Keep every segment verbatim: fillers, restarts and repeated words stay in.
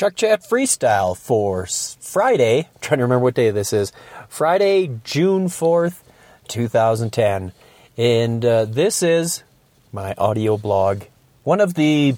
Truck Chat Freestyle for Friday. I'm trying to remember what day this is. Friday, June fourth, twenty ten. And uh, this is my audio blog. One of the...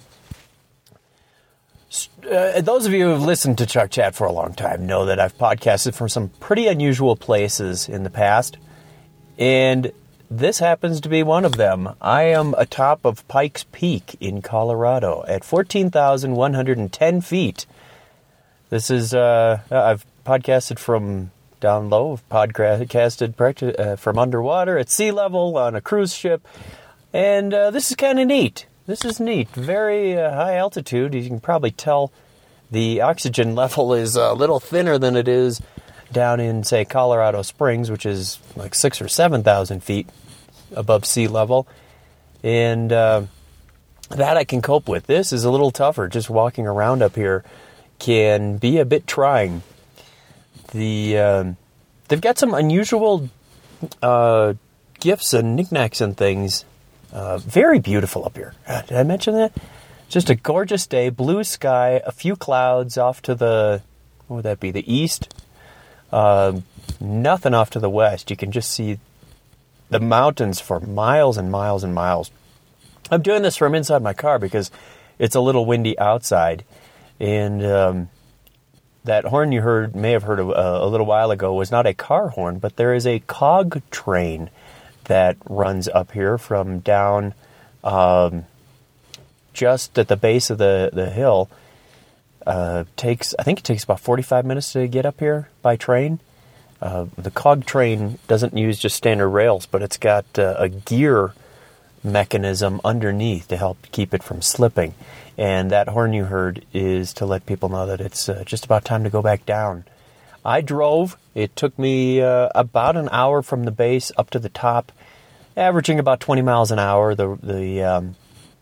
Uh, those of you who have listened to Truck Chat for a long time know that I've podcasted from some pretty unusual places in the past. And this happens to be one of them. I am atop of Pikes Peak in Colorado at fourteen thousand one hundred ten feet. This is, uh, I've podcasted from down low, I've podcasted uh, from underwater at sea level on a cruise ship, and uh, this is kind of neat. This is neat. Very uh, high altitude. You can probably tell the oxygen level is a little thinner than it is down in, say, Colorado Springs, which is like six or seven thousand feet above sea level, and uh, that I can cope with. This is a little tougher. Just walking around up here can be a bit trying. The uh, they've got some unusual uh, gifts and knickknacks and things. Uh, very beautiful up here. Uh, did I mention that? Just a gorgeous day, blue sky, a few clouds off to the, what would that be, the east? Uh, nothing off to the west. You can just see the mountains for miles and miles and miles. I'm doing this from inside my car because it's a little windy outside. And um, that horn you heard, may have heard a, a little while ago, was not a car horn, but there is a cog train that runs up here from down um, just at the base of the, the hill. Uh, takes I think it takes about forty-five minutes to get up here by train. Uh, the cog train doesn't use just standard rails, but it's got uh, a gear mechanism underneath to help keep it from slipping. And that horn you heard is to let people know that it's uh, just about time to go back down. I drove. It took me uh, about an hour from the base up to the top, averaging about twenty miles an hour. The the um,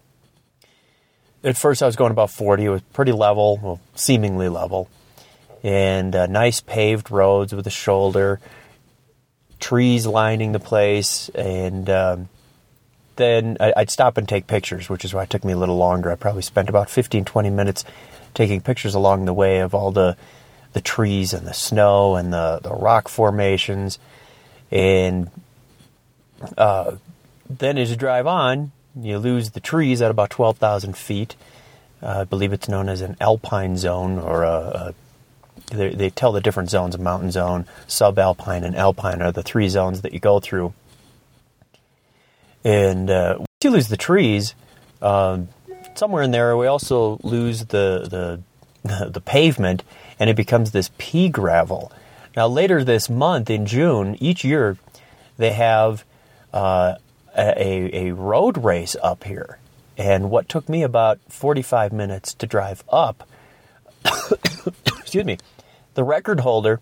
At first I was going about forty. It was pretty level, well, seemingly level. And uh, nice paved roads with a shoulder, trees lining the place, and um, then I'd stop and take pictures, which is why it took me a little longer. I probably spent about fifteen, twenty minutes taking pictures along the way of all the the trees and the snow and the, the rock formations. And uh, then as you drive on, you lose the trees at about twelve thousand feet. Uh, I believe it's known as an alpine zone, or a, a They, they tell the different zones, a mountain zone, subalpine, and alpine are the three zones that you go through. And uh, once you lose the trees, uh, somewhere in there we also lose the, the the pavement, and it becomes this pea gravel. Now later this month, in June, each year, they have uh, a, a road race up here. And what took me about forty-five minutes to drive up, excuse me, the record holder,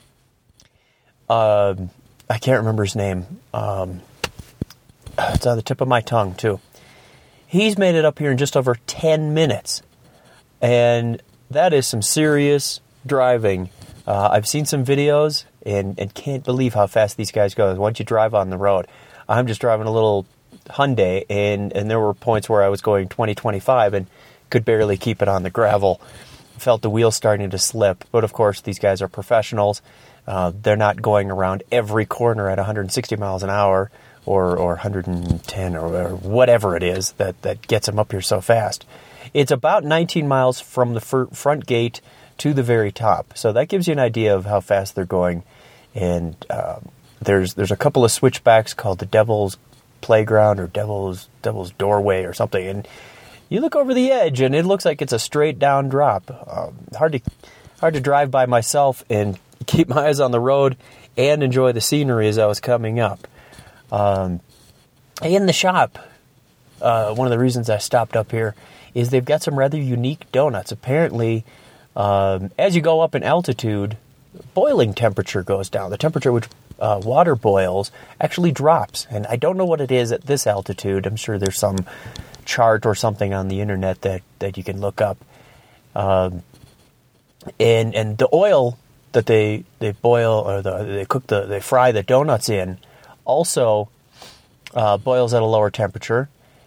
uh, I can't remember his name. Um, it's on the tip of my tongue, too. He's made it up here in just over ten minutes. And that is some serious driving. Uh, I've seen some videos and, and can't believe how fast these guys go once you drive on the road. I'm just driving a little Hyundai, and, and there were points where I was going twenty, twenty-five and could barely keep it on the gravel. Felt the wheels starting to slip, but of course these guys are professionals. Uh, they're not going around every corner at one hundred sixty miles an hour or, or one hundred ten or, or whatever it is that, that gets them up here so fast. It's about nineteen miles from the fir- front gate to the very top, so that gives you an idea of how fast they're going. And uh, there's there's a couple of switchbacks called the Devil's Playground or Devil's Devil's Doorway or something, and you look over the edge, and it looks like it's a straight down drop. Um, hard to hard to drive by myself and keep my eyes on the road and enjoy the scenery as I was coming up. Um, in the shop, uh, one of the reasons I stopped up here is they've got some rather unique donuts. Apparently, um, as you go up in altitude, boiling temperature goes down. The temperature which uh, water boils actually drops, and I don't know what it is at this altitude. I'm sure there's some chart or something on the internet that, that you can look up. Um, and and the oil that they, they boil or the, they cook the they fry the donuts in also uh, boils at a lower temperature.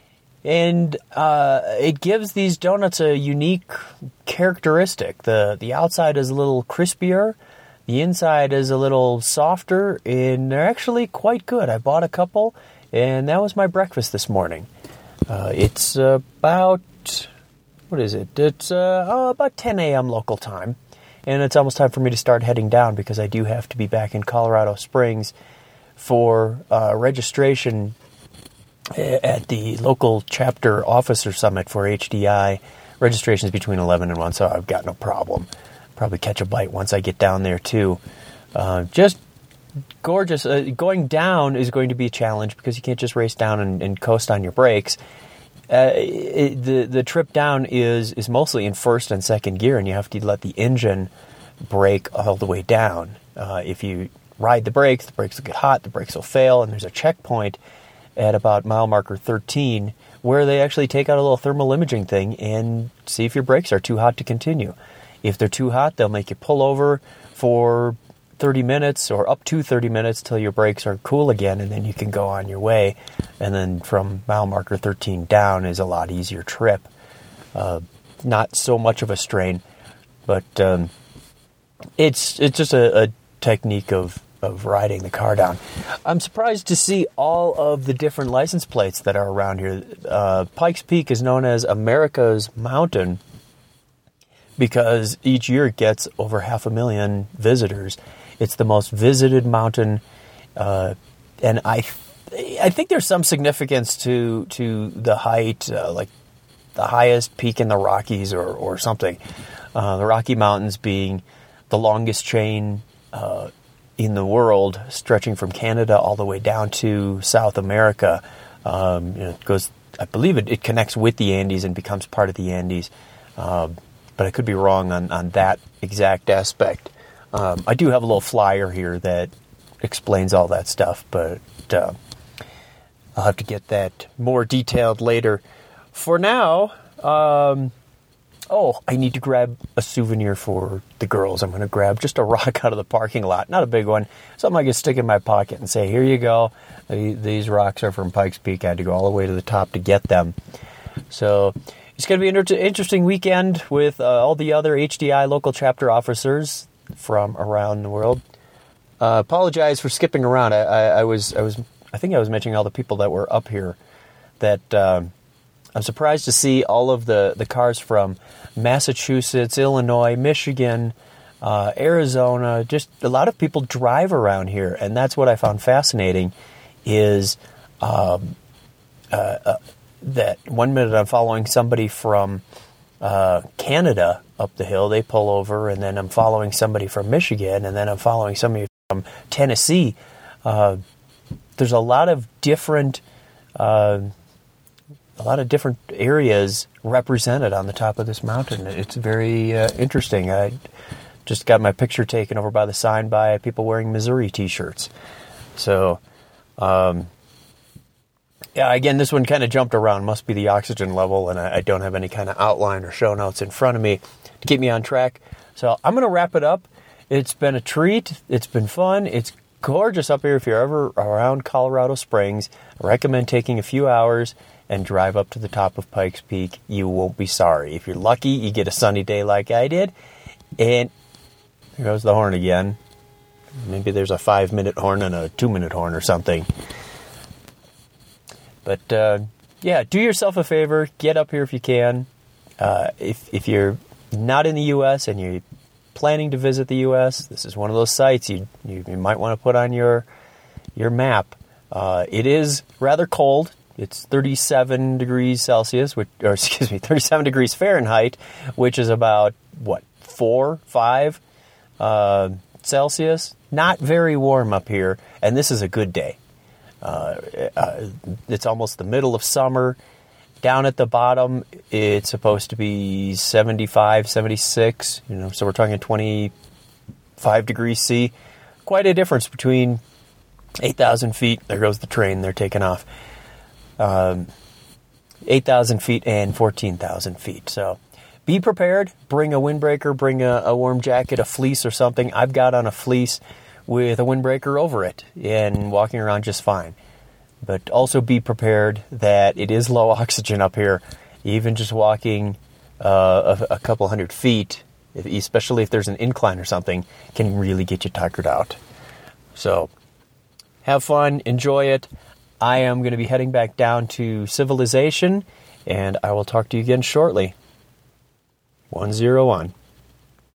And uh, it gives these donuts a unique characteristic. The the outside is a little crispier, the inside is a little softer, and they're actually quite good. I bought a couple, and that was my breakfast this morning. Uh, it's about, what is it? It's uh, oh, about ten a.m. local time, and it's almost time for me to start heading down because I do have to be back in Colorado Springs for uh, registration at the local chapter officer summit for H D I. Registration is between eleven and one, so I've got no problem. Probably catch a bite once I get down there, too. Uh, just gorgeous. Uh, going down is going to be a challenge because you can't just race down and, and coast on your brakes. Uh, it, the the trip down is, is mostly in first and second gear, and you have to let the engine brake all the way down. Uh, if you ride the brakes, the brakes will get hot, the brakes will fail, and there's a checkpoint at about mile marker thirteen where they actually take out a little thermal imaging thing and see if your brakes are too hot to continue. If they're too hot, they'll make you pull over for thirty minutes or up to thirty minutes till your brakes are cool again, and then you can go on your way. And then from mile marker thirteen down is a lot easier trip. Uh, not so much of a strain, but um, it's it's just a, a technique of, of riding the car down. I'm surprised to see all of the different license plates that are around here. Uh, Pikes Peak is known as America's Mountain because each year it gets over half a million visitors. It's the most visited mountain, uh, and I th- I think there's some significance to to the height, uh, like the highest peak in the Rockies or, or something. Uh, the Rocky Mountains being the longest chain uh, in the world, stretching from Canada all the way down to South America. Um, you know, it goes, I believe it, it connects with the Andes and becomes part of the Andes. Uh, but I could be wrong on, on that exact aspect. Um, I do have a little flyer here that explains all that stuff, but uh, I'll have to get that more detailed later. For now, um, oh, I need to grab a souvenir for the girls. I'm going to grab just a rock out of the parking lot. Not a big one. Something I can stick in my pocket and say, here you go. These rocks are from Pikes Peak. I had to go all the way to the top to get them. So it's going to be an inter- interesting weekend with uh, all the other H D I local chapter officers from around the world. Uh, apologize for skipping around. I, I, I was, I was, I think I was mentioning all the people that were up here. That um, I'm surprised to see all of the, the cars from Massachusetts, Illinois, Michigan, uh, Arizona. Just a lot of people drive around here, and that's what I found fascinating. Is um, uh, uh, that one minute I'm following somebody from uh, Canada up the hill, they pull over, and then I'm following somebody from Michigan, and then I'm following somebody from Tennessee. Uh, there's a lot of different, uh, a lot of different areas represented on the top of this mountain. It's very uh, interesting. I just got my picture taken over by the sign by people wearing Missouri T-shirts. So, um, yeah, again, this one kind of jumped around. Must be the oxygen level, and I, I don't have any kind of outline or show notes in front of me to keep me on track. So I'm going to wrap it up. It's been a treat. It's been fun. It's gorgeous up here. If you're ever around Colorado Springs, I recommend taking a few hours and drive up to the top of Pikes Peak. You won't be sorry. If you're lucky, you get a sunny day like I did. And here goes the horn again. Maybe there's a five-minute horn and a two-minute horn or something. But, uh, yeah, do yourself a favor. Get up here if you can. Uh, if if you're not in the U S and you're planning to visit the U S, this is one of those sites you you, you might want to put on your your map. Uh, it is rather cold. It's thirty-seven degrees Celsius, which, or excuse me, thirty-seven degrees Fahrenheit, which is about, what, four, five uh, Celsius? Not very warm up here, and this is a good day. Uh, uh, it's almost the middle of summer. Down at the bottom, it's supposed to be seventy-five, seventy-six, you know, so we're talking twenty-five degrees C. Quite a difference between eight thousand feet. There goes the train. They're taking off. Um, eight thousand feet and fourteen thousand feet. So be prepared. Bring a windbreaker. Bring a, a warm jacket, a fleece or something. I've got on a fleece with a windbreaker over it and walking around just fine. But also be prepared that it is low oxygen up here. Even just walking uh, a, a couple hundred feet, if, especially if there's an incline or something, can really get you tuckered out. So have fun, enjoy it. I am going to be heading back down to civilization, and I will talk to you again shortly. one zero one.